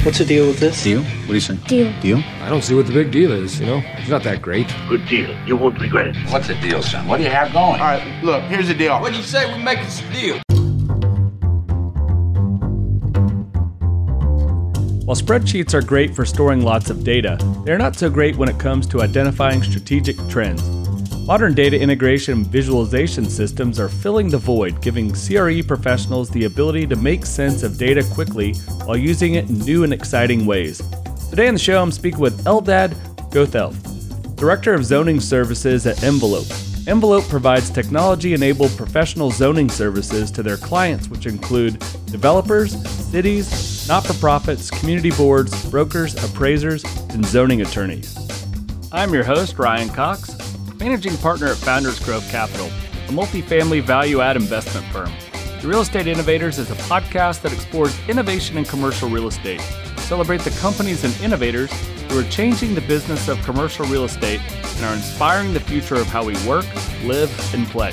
What's the deal with this? Deal? What do you say? Deal. I don't see what the big deal is, It's not that great. Good deal. You won't regret it. What's the deal, son? What do you have going? All right, look, here's the deal. What'd you say? We making some deal. While spreadsheets are great for storing lots of data, they're not so great when it comes to identifying strategic trends. Modern data integration and visualization systems are filling the void, giving CRE professionals the ability to make sense of data quickly while using it in new and exciting ways. Today on the show, I'm speaking with Eldad Gothelf, Director of Zoning Services at Envelope. Envelope provides technology-enabled professional zoning services to their clients, which include developers, cities, not-for-profits, community boards, brokers, appraisers, and zoning attorneys. I'm your host, Ryan Cox, Managing Partner at Founders Grove Capital, a multifamily value-add investment firm. The Real Estate Innovators is a podcast that explores innovation in commercial real estate. Celebrate the companies and innovators who are changing the business of commercial real estate and are inspiring the future of how we work, live, and play.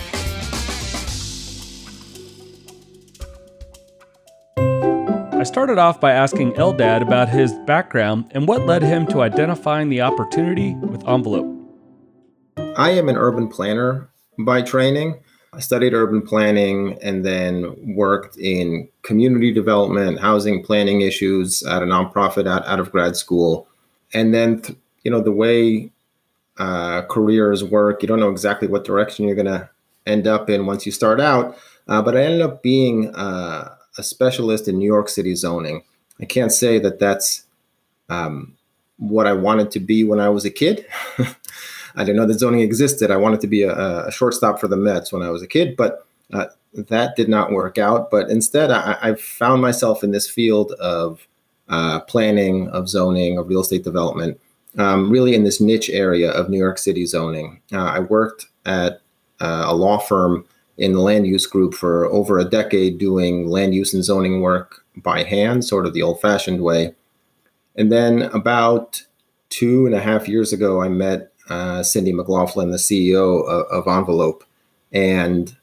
I started off by asking Eldad about his background and what led him to identifying the opportunity with Envelope. I am an urban planner by training. I studied urban planning and then worked in community development, housing planning issues at a nonprofit out of grad school. And then, the way careers work, you don't know exactly what direction you're going to end up in once you start out. But I ended up being a specialist in New York City zoning. I can't say that that's what I wanted to be when I was a kid. I didn't know that zoning existed. I wanted to be a shortstop for the Mets when I was a kid, but that did not work out. But instead, I found myself in this field of planning, of zoning, of real estate development, really in this niche area of New York City zoning. I worked at a law firm in the land use group for over a decade doing land use and zoning work by hand, sort of the old-fashioned way. And then about 2.5 years ago, I met Cindy McLaughlin, the CEO of Envelope, and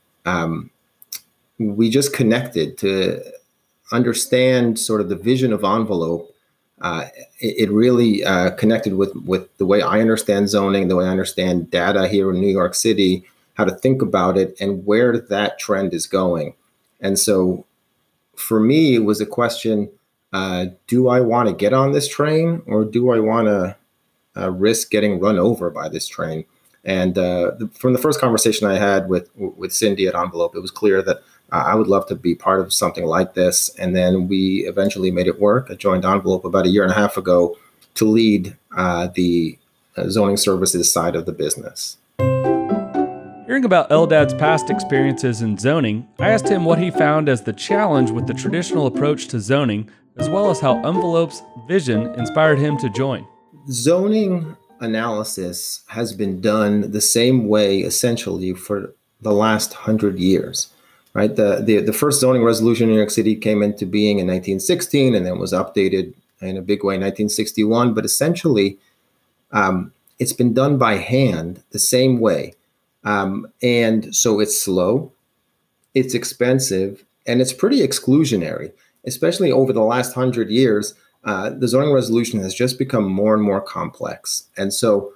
we just connected to understand sort of the vision of Envelope. It really connected with the way I understand zoning, the way I understand data here in New York City, how to think about it, and where that trend is going. And so for me, it was a question, do I want to get on this train, or do I want to risk getting run over by this train? And from the first conversation I had with Cindy at Envelope, it was clear that I would love to be part of something like this. And then we eventually made it work. I joined Envelope about 1.5 years ago to lead the zoning services side of the business. Hearing about Eldad's past experiences in zoning, I asked him what he found as the challenge with the traditional approach to zoning, as well as how Envelope's vision inspired him to join. Zoning analysis has been done the same way essentially for the last 100 years, right? The first zoning resolution in New York City came into being in 1916 and then was updated in a big way in 1961. But essentially, it's been done by hand the same way. And so it's slow, it's expensive, and it's pretty exclusionary, especially over the last 100 years. The zoning resolution has just become more and more complex. And so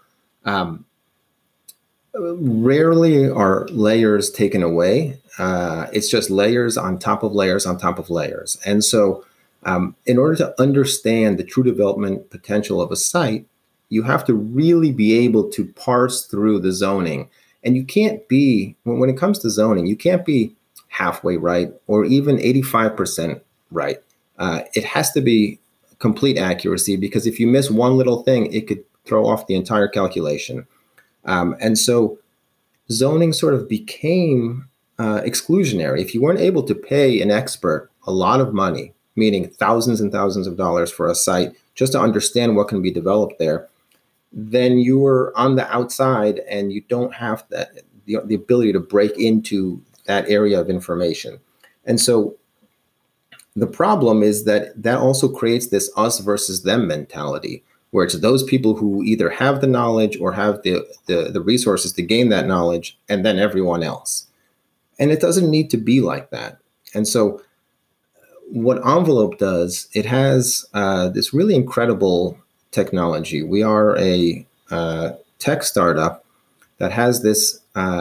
rarely are layers taken away. It's just layers on top of layers on top of layers. And so in order to understand the true development potential of a site, you have to really be able to parse through the zoning. And you can't be, when it comes to zoning, you can't be halfway right or even 85% right. It has to be complete accuracy, because if you miss one little thing, it could throw off the entire calculation. And so zoning sort of became exclusionary. If you weren't able to pay an expert a lot of money, meaning thousands and thousands of dollars for a site, just to understand what can be developed there, then you were on the outside and you don't have the ability to break into that area of information. And so the problem is that also creates this us versus them mentality, where it's those people who either have the knowledge or have the resources to gain that knowledge, and then everyone else. And it doesn't need to be like that. And so what Envelope does, it has this really incredible technology. We are a tech startup that has this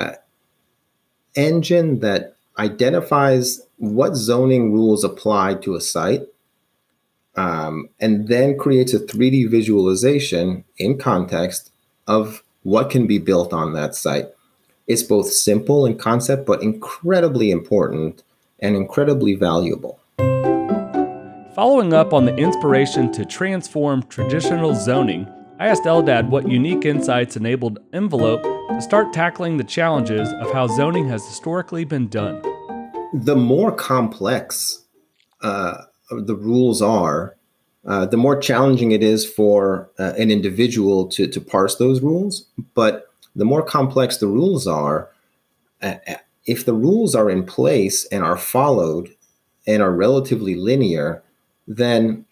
engine that identifies what zoning rules apply to a site, and then creates a 3D visualization in context of what can be built on that site. It's both simple in concept, but incredibly important and incredibly valuable. Following up on the inspiration to transform traditional zoning, I asked Eldad what unique insights enabled Envelope to start tackling the challenges of how zoning has historically been done. The more complex the rules are, the more challenging it is for an individual to parse those rules. But the more complex the rules are, if the rules are in place and are followed and are relatively linear, then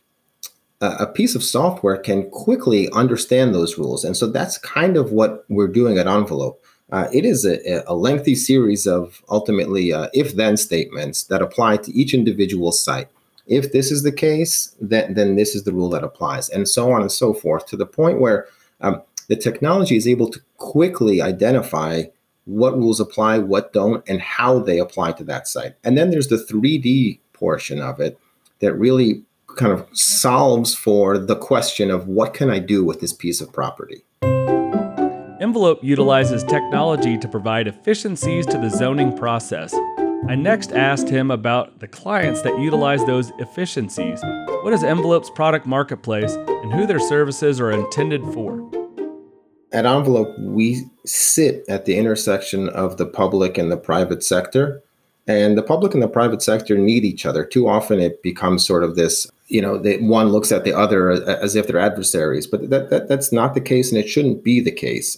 a piece of software can quickly understand those rules. And so that's kind of what we're doing at Envelope. It is a lengthy series of ultimately if-then statements that apply to each individual site. If this is the case, then this is the rule that applies, and so on and so forth, to the point where the technology is able to quickly identify what rules apply, what don't, and how they apply to that site. And then there's the 3D portion of it that really kind of solves for the question of what can I do with this piece of property. Envelope utilizes technology to provide efficiencies to the zoning process. I next asked him about the clients that utilize those efficiencies. What is Envelope's product marketplace and who their services are intended for? At Envelope, we sit at the intersection of the public and the private sector. And the public and the private sector need each other. Too often it becomes sort of this, one looks at the other as if they're adversaries. But that's not the case, and it shouldn't be the case.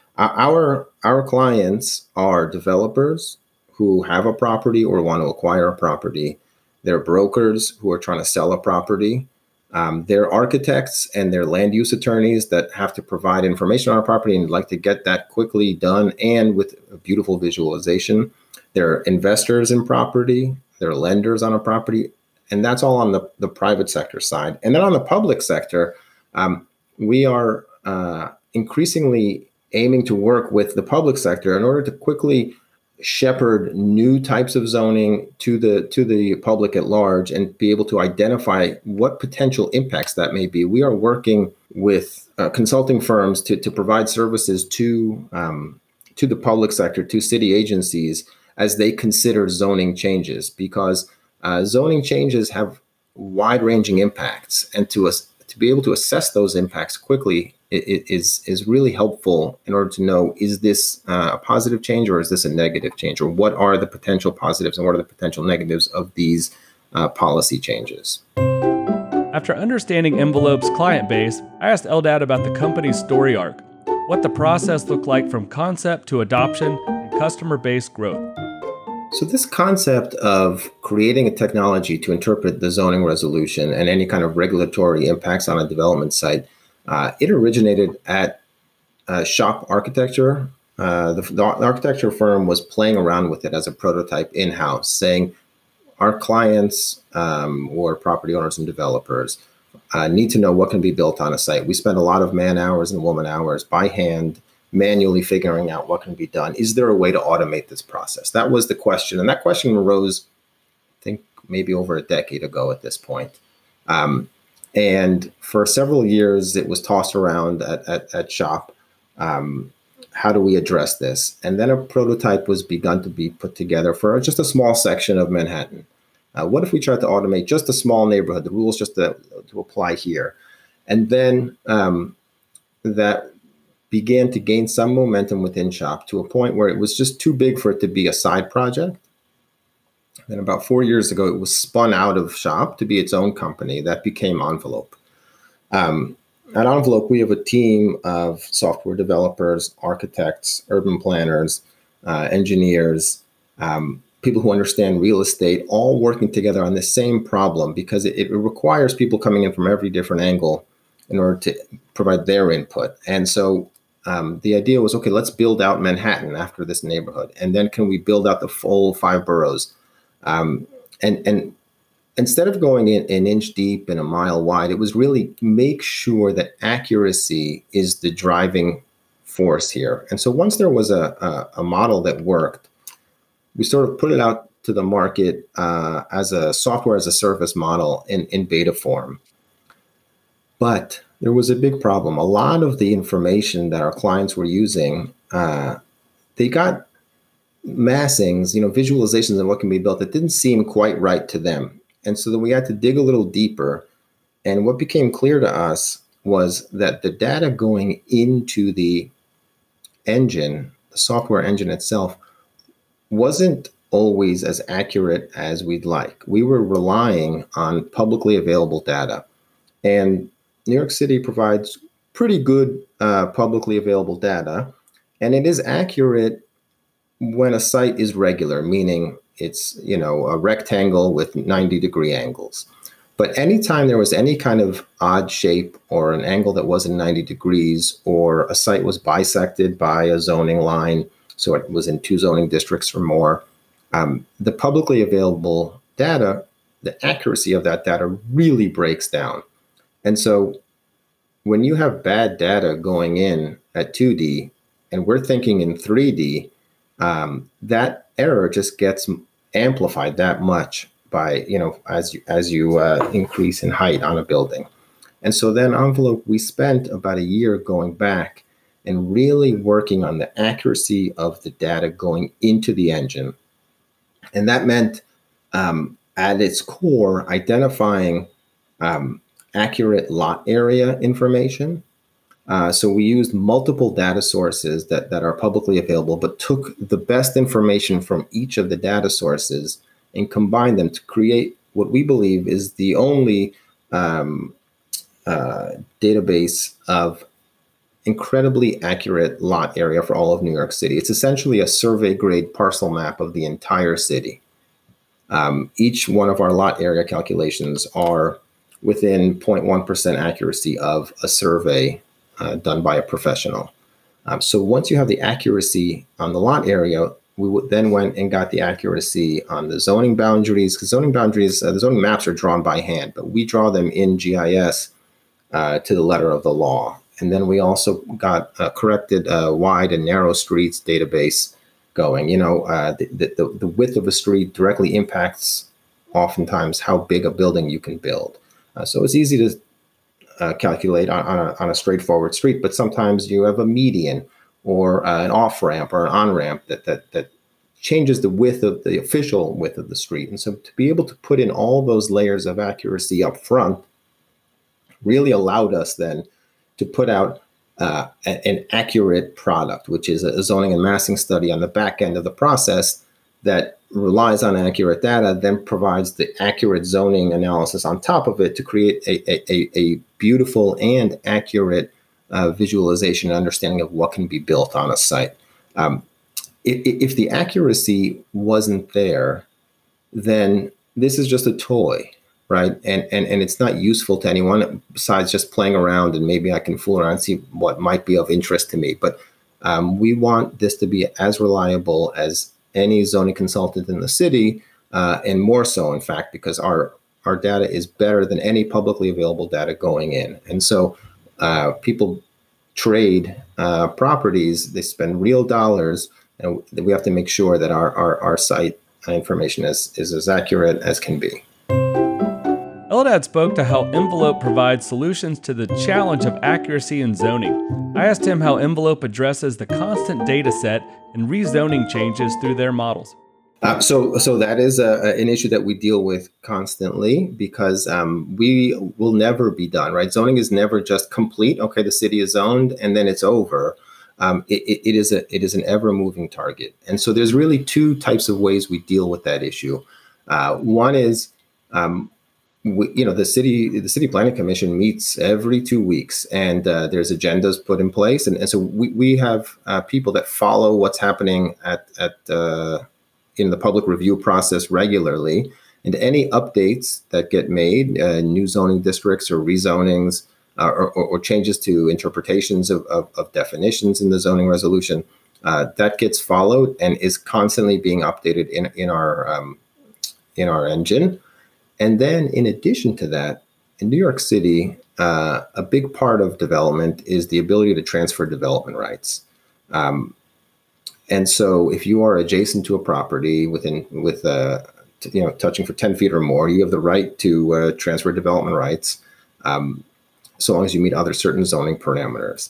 Our clients are developers who have a property or want to acquire a property. They're brokers who are trying to sell a property. They're architects and they're land use attorneys that have to provide information on a property and like to get that quickly done and with a beautiful visualization. They're investors in property. They're lenders on a property. And that's all on the private sector side. And then on the public sector, we are increasingly aiming to work with the public sector in order to quickly shepherd new types of zoning to the public at large and be able to identify what potential impacts that may be. We are working with consulting firms to provide services to the public sector, to city agencies as they consider zoning changes, because zoning changes have wide-ranging impacts, and to be able to assess those impacts quickly is really helpful in order to know, is this a positive change or is this a negative change, or what are the potential positives and what are the potential negatives of these policy changes. After understanding Envelope's client base, I asked Eldad about the company's story arc, what the process looked like from concept to adoption and customer base growth. So this concept of creating a technology to interpret the zoning resolution and any kind of regulatory impacts on a development site, it originated at Shop Architecture. The architecture firm was playing around with it as a prototype in-house, saying our clients or property owners and developers need to know what can be built on a site. We spend a lot of man hours and woman hours by hand manually figuring out what can be done. Is there a way to automate this process? That was the question. And that question arose, I think, maybe over a decade ago at this point. And for several years, it was tossed around at Shop. How do we address this? And then a prototype was begun to be put together for just a small section of Manhattan. What if we tried to automate just a small neighborhood, the rules just to apply here? And then that began to gain some momentum within Shop to a point where it was just too big for it to be a side project. Then about 4 years ago, it was spun out of Shop to be its own company that became Envelope. At Envelope, we have a team of software developers, architects, urban planners, engineers, people who understand real estate, all working together on the same problem, because it requires people coming in from every different angle in order to provide their input. And so the idea was, okay, let's build out Manhattan after this neighborhood. And then can we build out the full 5 boroughs? And instead of going in an inch deep and a mile wide, it was really make sure that accuracy is the driving force here. And so once there was a model that worked, we sort of put it out to the market as a software as a service model in beta form. But there was a big problem. A lot of the information that our clients were using, they got massings, visualizations of what can be built that didn't seem quite right to them. And so then we had to dig a little deeper. And what became clear to us was that the data going into the engine, the software engine itself, wasn't always as accurate as we'd like. We were relying on publicly available data. And New York City provides pretty good publicly available data. And it is accurate when a site is regular, meaning it's, a rectangle with 90-degree angles. But anytime there was any kind of odd shape or an angle that wasn't 90 degrees, or a site was bisected by a zoning line, so it was in 2 zoning districts or more, the publicly available data, the accuracy of that data really breaks down. And so when you have bad data going in at 2D and we're thinking in 3D, that error just gets amplified that much by, as you increase in height on a building. And so then Envelope, we spent about a year going back and really working on the accuracy of the data going into the engine. And that meant at its core, identifying accurate lot area information. So we used multiple data sources that are publicly available, but took the best information from each of the data sources and combined them to create what we believe is the only database of incredibly accurate lot area for all of New York City. It's essentially a survey grade parcel map of the entire city. Each one of our lot area calculations are within 0.1% accuracy of a survey done by a professional. So once you have the accuracy on the lot area, we then went and got the accuracy on the zoning boundaries, because zoning boundaries, the zoning maps are drawn by hand, but we draw them in GIS to the letter of the law. And then we also got a corrected wide and narrow streets database going. The width of a street directly impacts oftentimes how big a building you can build. So it's easy to calculate on a straightforward street, but sometimes you have a median or an off-ramp or an on-ramp that changes the width of the official width of the street. And so to be able to put in all those layers of accuracy up front really allowed us then to put out an accurate product, which is a zoning and massing study on the back end of the process that relies on accurate data, then provides the accurate zoning analysis on top of it to create a beautiful and accurate visualization and understanding of what can be built on a site. If the accuracy wasn't there, then this is just a toy, right? And it's not useful to anyone besides just playing around and maybe I can fool around and see what might be of interest to me. But we want this to be as reliable as any zoning consultant in the city, and more so, in fact, because our data is better than any publicly available data going in. And so people trade properties, they spend real dollars, and we have to make sure that our site information is as accurate as can be. Eldad spoke to how Envelope provides solutions to the challenge of accuracy in zoning. I asked him how Envelope addresses the constant data set and rezoning changes through their models. So that is an issue that we deal with constantly because we will never be done, right? Zoning is never just complete. Okay, the city is zoned and then it's over. It is an ever-moving target. And so there's really 2 types of ways we deal with that issue. One is the city planning commission meets every 2 weeks, and there's agendas put in place, and so we have people that follow what's happening at in the public review process regularly, and any updates that get made, new zoning districts or rezonings or changes to interpretations of definitions in the zoning resolution, that gets followed and is constantly being updated in our engine. And then in addition to that, in New York City, a big part of development is the ability to transfer development rights. And so if you are adjacent to a property touching for 10 feet or more, you have the right to transfer development rights, so long as you meet other certain zoning parameters.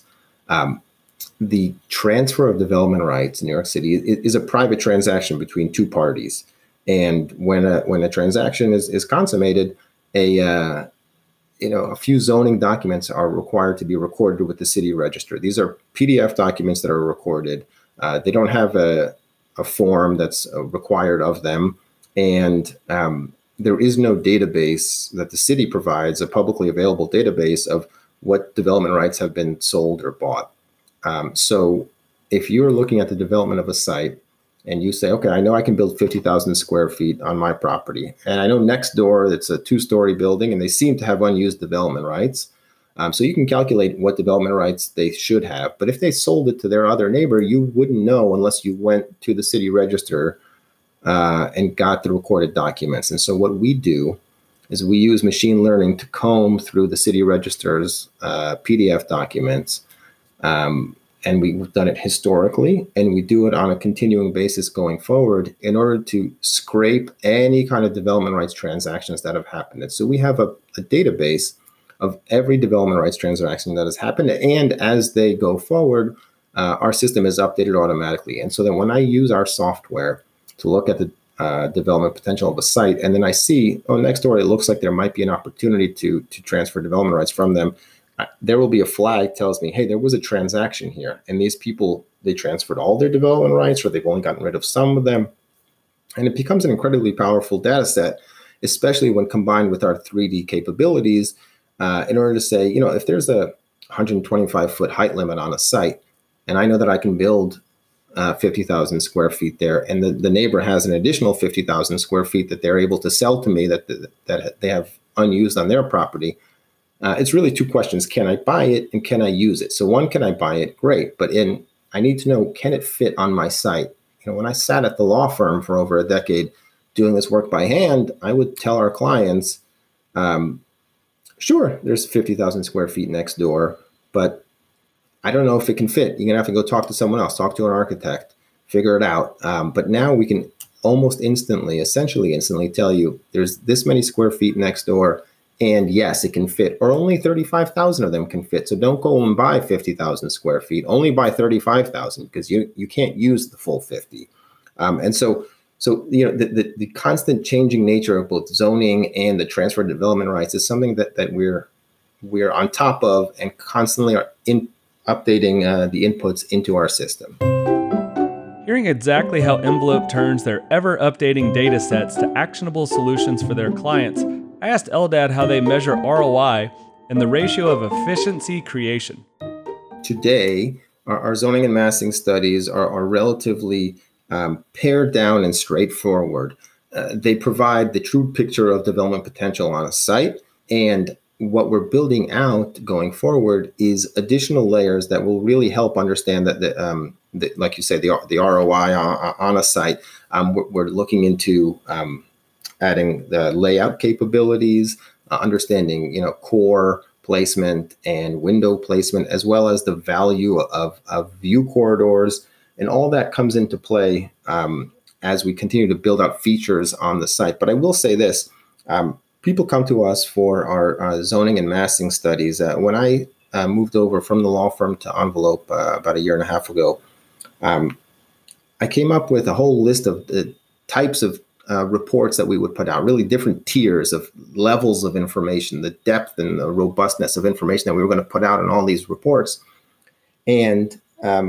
The transfer of development rights in New York City is a private transaction between two parties. And when a transaction is consummated, a few zoning documents are required to be recorded with the city register. These are PDF documents that are recorded. They don't have a form that's required of them. And there is no database that the city provides, a publicly available database of what development rights have been sold or bought. So if you're looking at the development of a site and you say, okay, I know I can build 50,000 square feet on my property, and I know next door it's a 2-story building and they seem to have unused development rights. So you can calculate what development rights they should have. But if they sold it to their other neighbor, you wouldn't know unless you went to the city register and got the recorded documents. And so what we do is we use machine learning to comb through the city register's PDF documents. And we've done it historically, and we do it on a continuing basis going forward in order to scrape any kind of development rights transactions that have happened. And so we have a database of every development rights transaction that has happened. And as they go forward, our system is updated automatically. And so then when I use our software to look at the development potential of a site, and then I see, next door, it looks like there might be an opportunity to transfer development rights from them, there will be a flag tells me, hey, there was a transaction here. And these people, they transferred all their development rights, or they've only gotten rid of some of them. And it becomes an incredibly powerful data set, especially when combined with our 3D capabilities, in order to say, if there's a 125-foot height limit on a site, and I know that I can build 50,000 square feet there, and the neighbor has an additional 50,000 square feet that they're able to sell to me that they have unused on their property. It's really two questions. Can I buy it and can I use it? So one, can I buy it? Great. But I need to know, can it fit on my site? When I sat at the law firm for over a decade doing this work by hand, I would tell our clients, sure, there's 50,000 square feet next door, but I don't know if it can fit. You're going to have to go talk to someone else, talk to an architect, figure it out. But now we can essentially instantly tell you there's this many square feet next door. And yes, it can fit, or only 35,000 of them can fit. So don't go and buy 50,000 square feet. Only buy 35,000 because you can't use the full 50. And so the constant changing nature of both zoning and the transfer of development rights is something that we're on top of and constantly are updating the inputs into our system. Hearing exactly how Envelope turns their ever-updating data sets to actionable solutions for their clients, I asked Eldad how they measure ROI and the ratio of efficiency creation. Today, our zoning and massing studies are relatively pared down and straightforward. They provide the true picture of development potential on a site, and what we're building out going forward is additional layers that will really help understand that, like you say, the ROI on a site. We're looking into adding the layout capabilities, understanding core placement and window placement, as well as the value of view corridors, and all that comes into play as we continue to build out features on the site. But I will say this. People come to us for our zoning and massing studies. When I moved over from the law firm to Envelope about a year and a half ago, I came up with a whole list of the types of reports that we would put out, really different tiers of levels of information, the depth and the robustness of information that we were going to put out in all these reports. And,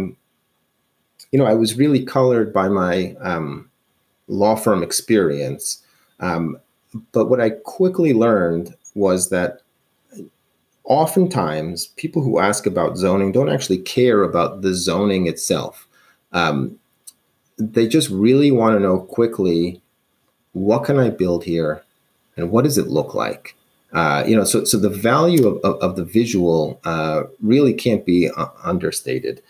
I was really colored by my law firm experience. But what I quickly learned was that oftentimes people who ask about zoning don't actually care about the zoning itself. They just really want to know quickly, what can I build here and what does it look like? So the value of the visual really can't be overstated.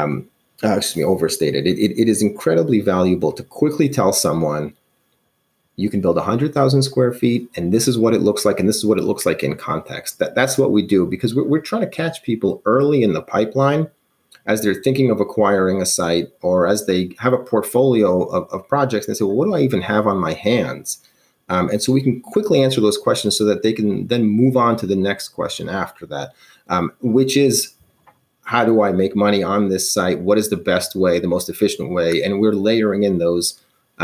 It is incredibly valuable to quickly tell someone, You can build 100,000 square feet, and this is what it looks like, and this is what it looks like in context. That's what we do, because we're trying to catch people early in the pipeline as they're thinking of acquiring a site, or as they have a portfolio of projects, and they say, well, what do I even have on my hands? And so we can quickly answer those questions so that they can then move on to the next question after that, which is, how do I make money on this site? What is the best way, the most efficient way? And we're layering in those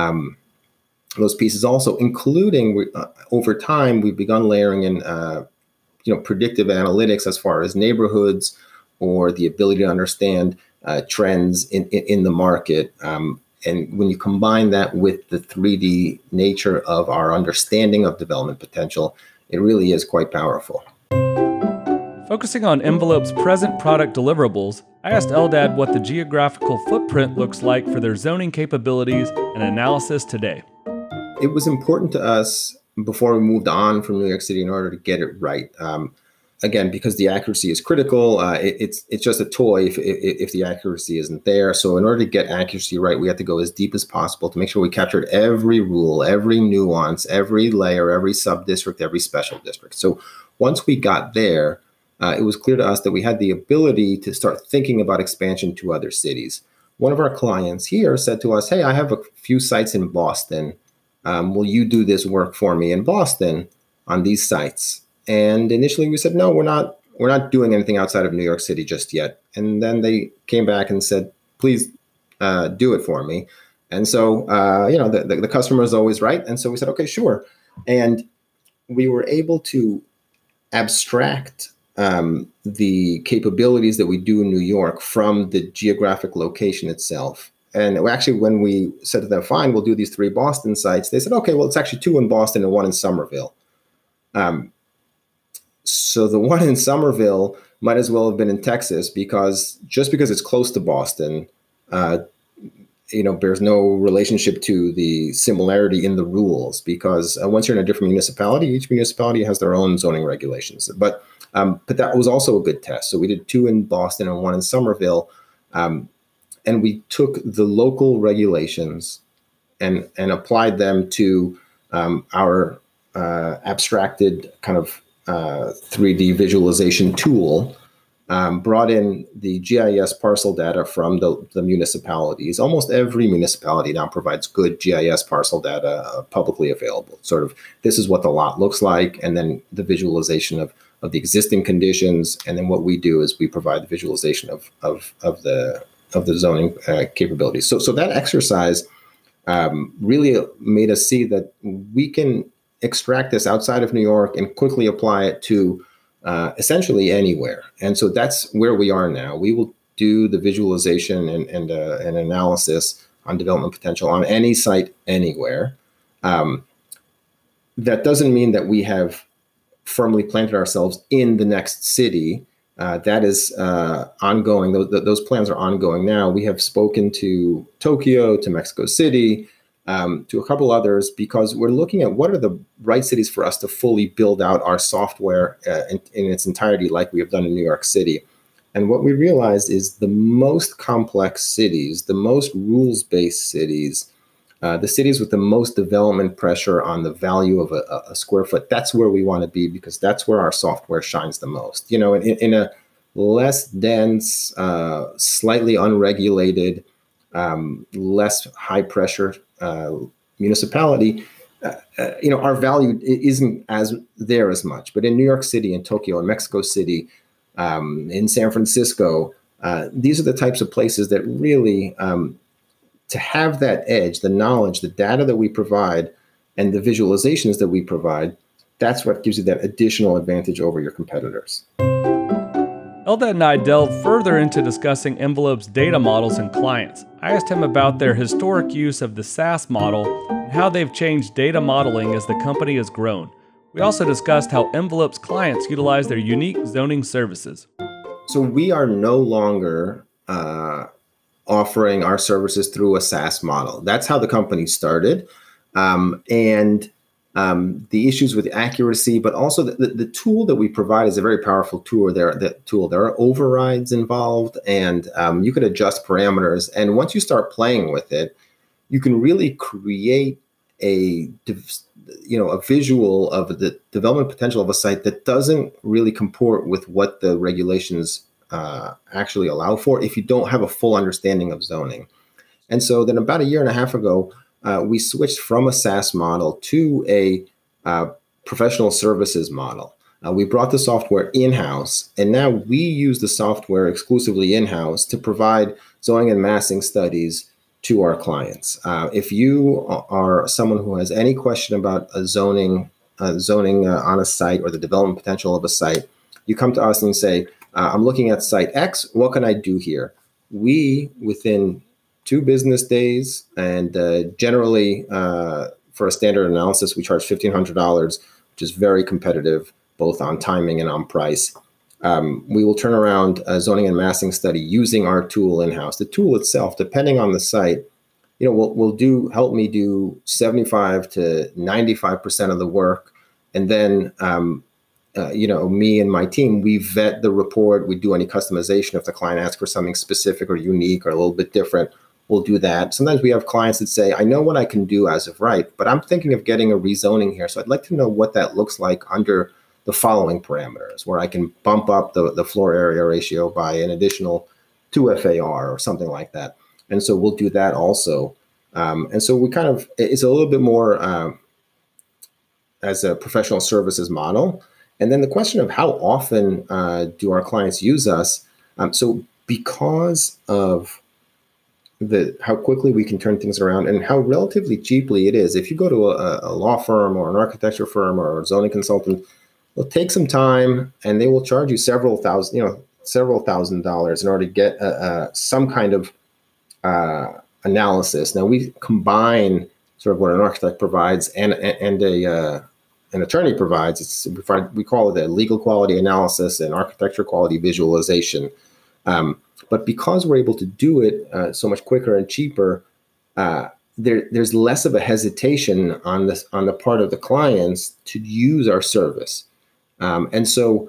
pieces also, including over time, we've begun layering in predictive analytics as far as neighborhoods, or the ability to understand trends in the market. And when you combine that with the 3D nature of our understanding of development potential, it really is quite powerful. Focusing on Envelope's present product deliverables, I asked Eldad what the geographical footprint looks like for their zoning capabilities and analysis today. It was important to us before we moved on from New York City in order to get it right. Again, because the accuracy is critical, it's just a toy if the accuracy isn't there. So in order to get accuracy right, we had to go as deep as possible to make sure we captured every rule, every nuance, every layer, every sub-district, every special district. So once we got there, it was clear to us that we had the ability to start thinking about expansion to other cities. One of our clients here said to us, hey, I have a few sites in Boston. Will you do this work for me in Boston on these sites? And initially we said, no, we're not doing anything outside of New York City just yet. And then they came back and said, please do it for me. And so, the customer is always right. And so we said, okay, sure. And we were able to abstract the capabilities that we do in New York from the geographic location itself. And actually, when we said to them, fine, we'll do these 3 Boston sites, they said, okay, well, it's actually 2 in Boston and 1 in Somerville. So the one in Somerville might as well have been in Texas, because it's close to Boston, bears no relationship to the similarity in the rules, because once you're in a different municipality, each municipality has their own zoning regulations. But that was also a good test. So we did 2 in Boston and 1 in Somerville. And we took the local regulations and applied them to our abstracted kind of 3D visualization tool, brought in the GIS parcel data from the municipalities. Almost every municipality now provides good GIS parcel data publicly available. Sort of, this is what the lot looks like, and then the visualization of the existing conditions. And then what we do is we provide the visualization of the zoning capabilities. So that exercise really made us see that we can extract this outside of New York and quickly apply it to essentially anywhere. And so that's where we are now. We will do the visualization and analysis on development potential on any site anywhere. That doesn't mean that we have firmly planted ourselves in the next city. That is ongoing. Those plans are ongoing now. We have spoken to Tokyo, to Mexico City, to a couple others, because we're looking at what are the right cities for us to fully build out our software in its entirety, like we have done in New York City. And what we realized is the most complex cities, the most rules-based cities, the cities with the most development pressure on the value of a square foot, that's where we want to be, because that's where our software shines the most. In a less dense, slightly unregulated, less high pressure municipality, our value isn't as much. But in New York City, in Tokyo, in Mexico City, in San Francisco, these are the types of places that really, to have that edge, the knowledge, the data that we provide, and the visualizations that we provide, that's what gives you that additional advantage over your competitors. Eldad and I delved further into discussing Envelope's data models and clients. I asked him about their historic use of the SaaS model and how they've changed data modeling as the company has grown. We also discussed how Envelope's clients utilize their unique zoning services. So we are no longer offering our services through a SaaS model. That's how the company started. And the issues with accuracy, but also the tool that we provide is a very powerful tool. There are overrides involved, and you can adjust parameters. And once you start playing with it, you can really create a visual of the development potential of a site that doesn't really comport with what the regulations actually allow for if you don't have a full understanding of zoning. And so then about a year and a half ago, we switched from a SaaS model to a professional services model. We brought the software in-house, and now we use the software exclusively in-house to provide zoning and massing studies to our clients. If you are someone who has any question about zoning on a site or the development potential of a site, you come to us and you say, I'm looking at site X, what can I do here? We, within 2 business days, and generally for a standard analysis, we charge $1,500, which is very competitive, both on timing and on price. We will turn around a zoning and massing study using our tool in-house. The tool itself, depending on the site, will help me do 75 to 95% of the work, and then me and my team, we vet the report. We do any customization if the client asks for something specific or unique or a little bit different. We'll do that. Sometimes we have clients that say, I know what I can do as of right, but I'm thinking of getting a rezoning here. So I'd like to know what that looks like under the following parameters, where I can bump up the floor area ratio by an additional 2 FAR or something like that. And so we'll do that also. And so we it's a little bit more as a professional services model. And then the question of how often do our clients use us? So because of how quickly we can turn things around and how relatively cheaply it is. If you go to a law firm or an architecture firm or a zoning consultant, it'll take some time and they will charge you several $1,000s in order to get some kind of analysis. Now we combine sort of what an architect provides and an attorney provides. We call it a legal quality analysis and architecture quality visualization. But because we're able to do it so much quicker and cheaper, there's less of a hesitation on the part of the clients to use our service. And so,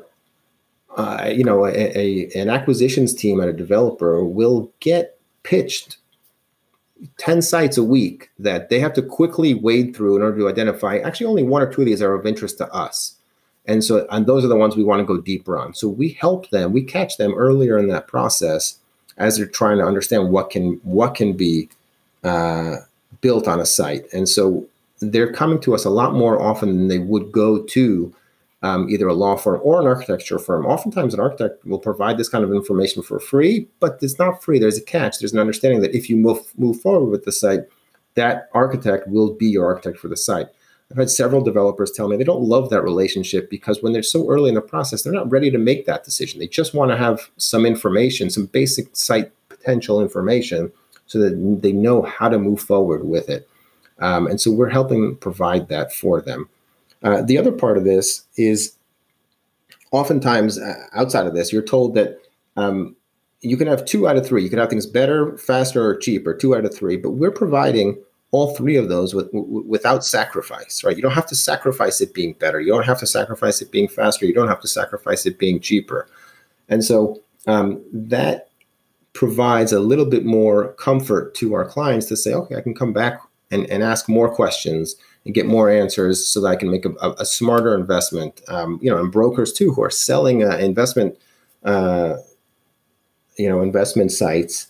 an acquisitions team at a developer will get pitched 10 sites a week that they have to quickly wade through in order to identify. Actually, only 1 or 2 of these are of interest to us. And those are the ones we want to go deeper on. So we help them, we catch them earlier in that process as they're trying to understand what can be built on a site. And so they're coming to us a lot more often than they would go to either a law firm or an architecture firm. Oftentimes an architect will provide this kind of information for free, but it's not free. There's a catch. There's an understanding that if you move forward with the site, that architect will be your architect for the site. I've had several developers tell me they don't love that relationship because when they're so early in the process, they're not ready to make that decision. They just want to have some information, some basic site potential information so that they know how to move forward with it. And so we're helping provide that for them. The other part of this is oftentimes outside of this, you're told that you can have 2 out of 3. You can have things better, faster, or cheaper, 2 out of 3, but we're providing all 3 of those without sacrifice, right? You don't have to sacrifice it being better. You don't have to sacrifice it being faster. You don't have to sacrifice it being cheaper. And so that provides a little bit more comfort to our clients to say, okay, I can come back and ask more questions and get more answers so that I can make a smarter investment. And brokers too, who are selling investment sites,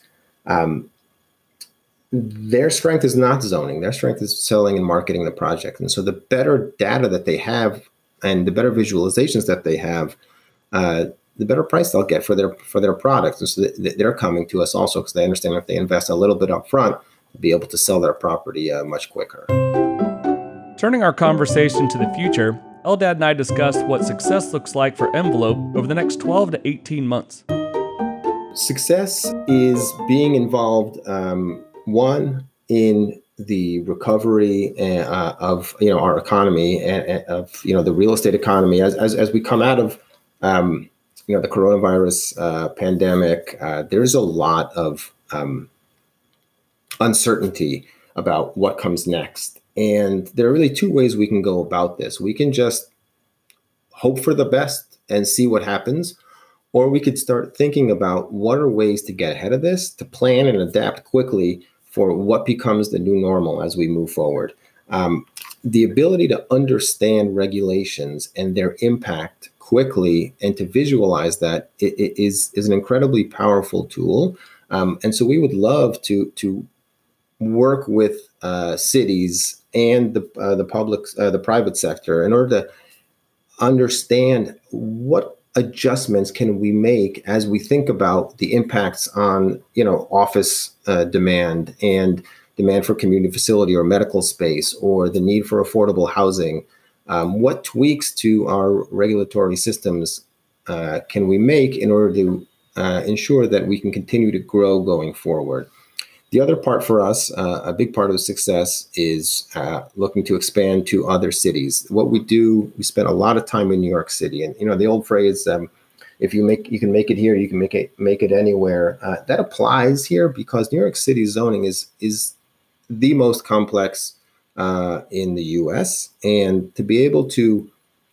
their strength is not zoning. Their strength is selling and marketing the project. And so the better data that they have and the better visualizations that they have, the better price they'll get for their products. And so they're coming to us also because they understand if they invest a little bit up front, they'll be able to sell their property much quicker. Turning our conversation to the future, Eldad and I discussed what success looks like for Envelope over the next 12 to 18 months. Success is being involved, one, in the recovery of our economy and of the real estate economy as we come out of the coronavirus pandemic. There's a lot of uncertainty about what comes next, and there are really 2 ways we can go about this. We can just hope for the best and see what happens, or we could start thinking about what are ways to get ahead of this, to plan and adapt quickly for what becomes the new normal as we move forward. The ability to understand regulations and their impact quickly and to visualize that is an incredibly powerful tool. And so we would love to work with cities and the private sector in order to understand what adjustments can we make as we think about the impacts on office demand and demand for community facility or medical space or the need for affordable housing. What tweaks to our regulatory systems can we make in order to ensure that we can continue to grow going forward? The other part for us, a big part of success, is looking to expand to other cities. What we do, we spend a lot of time in New York City, and the old phrase, "If you can make it here, you can make it anywhere." That applies here because New York City zoning is the most complex in the U.S. And to be able to,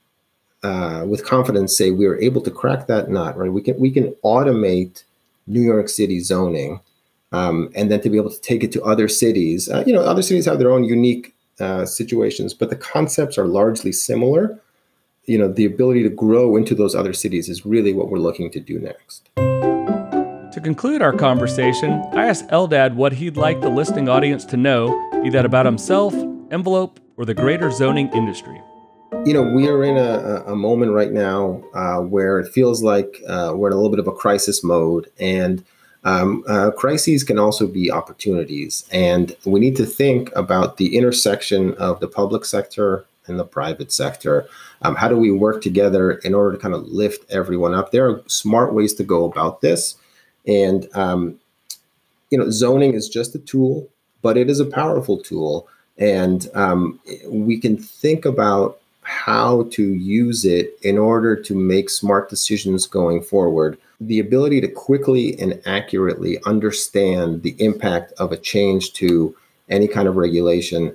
with confidence, say we are able to crack that nut, right? We can automate New York City zoning. And then to be able to take it to other cities, other cities have their own unique situations, but the concepts are largely similar. The ability to grow into those other cities is really what we're looking to do next. To conclude our conversation, I asked Eldad what he'd like the listening audience to know, be that about himself, Envelope, or the greater zoning industry. We are in a moment right now where it feels like we're in a little bit of a crisis mode, and crises can also be opportunities, and we need to think about the intersection of the public sector and the private sector. How do we work together in order to kind of lift everyone up? There are smart ways to go about this, and zoning is just a tool, but it is a powerful tool, and we can think about how to use it in order to make smart decisions going forward. The ability to quickly and accurately understand the impact of a change to any kind of regulation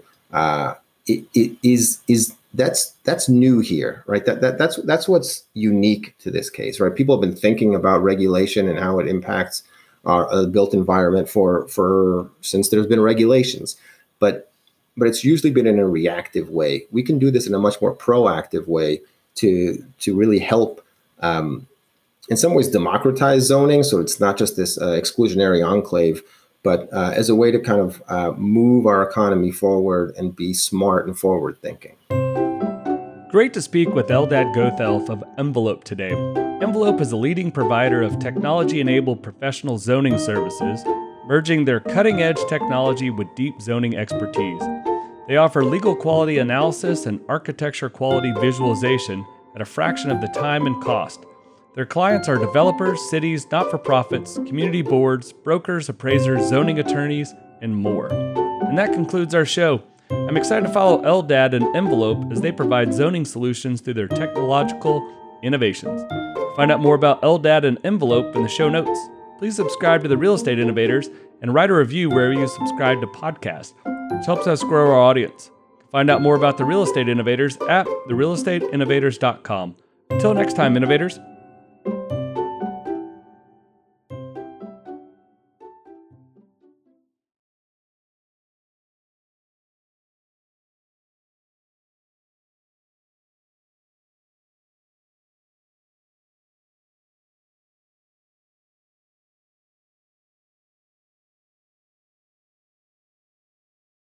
that's new here, right? That's what's unique to this case, right? People have been thinking about regulation and how it impacts our built environment for since there's been regulations, but it's usually been in a reactive way. We can do this in a much more proactive way to really help. In some ways, democratize zoning, so it's not just this exclusionary enclave, but as a way to kind of move our economy forward and be smart and forward-thinking. Great to speak with Eldad Gothelf of Envelope today. Envelope is a leading provider of technology-enabled professional zoning services, merging their cutting-edge technology with deep zoning expertise. They offer legal quality analysis and architecture quality visualization at a fraction of the time and cost. Their clients are developers, cities, not-for-profits, community boards, brokers, appraisers, zoning attorneys, and more. And that concludes our show. I'm excited to follow Eldad and Envelope as they provide zoning solutions through their technological innovations. Find out more about Eldad and Envelope in the show notes. Please subscribe to The Real Estate Innovators and write a review wherever you subscribe to podcasts, which helps us grow our audience. Find out more about The Real Estate Innovators at therealestateinnovators.com. Until next time, innovators.